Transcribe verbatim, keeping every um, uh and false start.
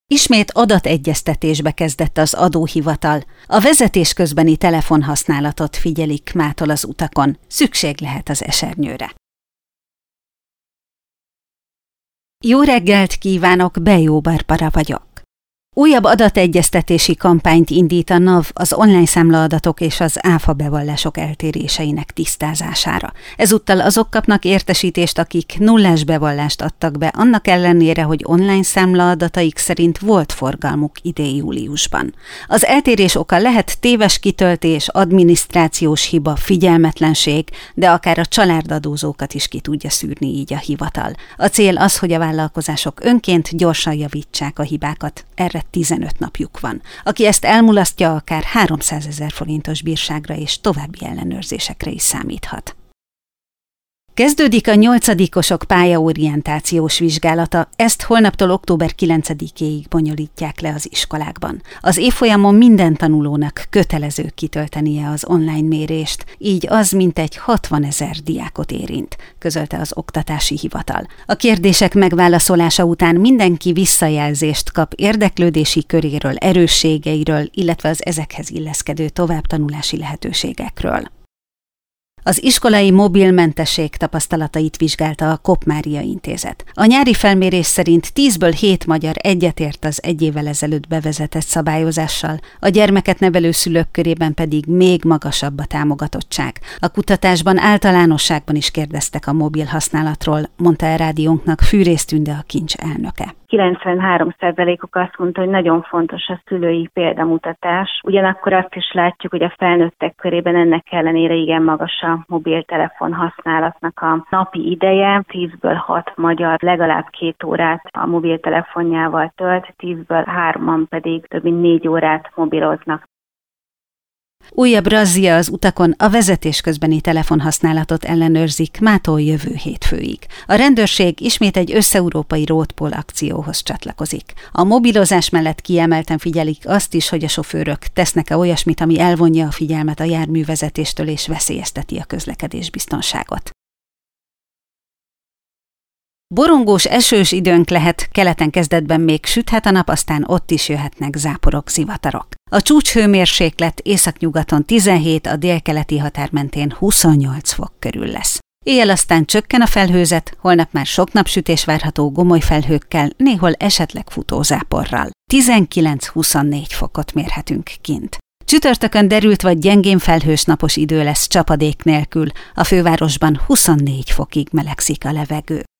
Ismét adategyeztetésbe kezdett az adóhivatal. A vezetés közbeni telefonhasználatot figyelik mától az utakon. Szükség lehet az esernyőre. Jó reggelt kívánok, Bejó Barbara vagyok. Újabb adategyeztetési kampányt indít a NAV az online számlaadatok és az áfa bevallások eltéréseinek tisztázására. Ezúttal azok kapnak értesítést, akik nullás bevallást adtak be, annak ellenére, hogy online számlaadataik szerint volt forgalmuk idén júliusban. Az eltérés oka lehet téves kitöltés, adminisztrációs hiba, figyelmetlenség, de akár a családadózókat is ki tudja szűrni így a hivatal. A cél az, hogy a vállalkozások önként gyorsan javítsák a hibákat. Erre tizenöt napjuk van. Aki ezt elmulasztja, akár háromszázezer forintos bírságra és további ellenőrzésekre is számíthat. Kezdődik a nyolcadikosok pályaorientációs vizsgálata, ezt holnaptól október kilencedikéig bonyolítják le az iskolákban. Az évfolyamon minden tanulónak kötelező kitöltenie az online mérést, így az mintegy hatvanezer diákot érint, közölte az oktatási hivatal. A kérdések megválaszolása után mindenki visszajelzést kap érdeklődési köréről, erősségeiről, illetve az ezekhez illeszkedő továbbtanulási lehetőségekről. Az iskolai mobilmentesség tapasztalatait vizsgálta a Kopp-Mária Intézet. A nyári felmérés szerint tízből hét magyar egyetért az egy évvel ezelőtt bevezetett szabályozással, a gyermeket nevelő szülők körében pedig még magasabb a támogatottság. A kutatásban általánosságban is kérdeztek a mobil használatról, mondta el rádiónknak Fűrész Tünde, a Kincs elnöke. kilencvenhárom százalékuk azt mondta, hogy nagyon fontos a szülői példamutatás. Ugyanakkor azt is látjuk, hogy a felnőttek körében ennek ellenére igen magas a mobiltelefon használatnak a napi ideje. tízből hat magyar legalább két órát a mobiltelefonjával tölt, tízből hárman pedig több mint négy órát mobiloznak. Újabb razzia az utakon, a vezetés közbeni telefonhasználatot ellenőrzik mától jövő hétfőig. A rendőrség ismét egy összeurópai roadpol akcióhoz csatlakozik. A mobilozás mellett kiemelten figyelik azt is, hogy a sofőrök tesznek-e olyasmit, ami elvonja a figyelmet a járművezetéstől és veszélyezteti a közlekedés biztonságot. Borongós, esős időnk lehet, keleten kezdetben még süthet a nap, aztán ott is jöhetnek záporok, zivatarok. A csúcshőmérséklet északnyugaton tizenhét, a délkeleti határ mentén huszonnyolc fok körül lesz. Éjjel aztán csökken a felhőzet, holnap már sok napsütés várható gomoly felhőkkel, néhol esetleg futózáporral. tizenkilenc-huszonnégy fokot mérhetünk kint. Csütörtökön derült vagy gyengén felhős napos idő lesz csapadék nélkül, a fővárosban huszonnégy fokig melegszik a levegő.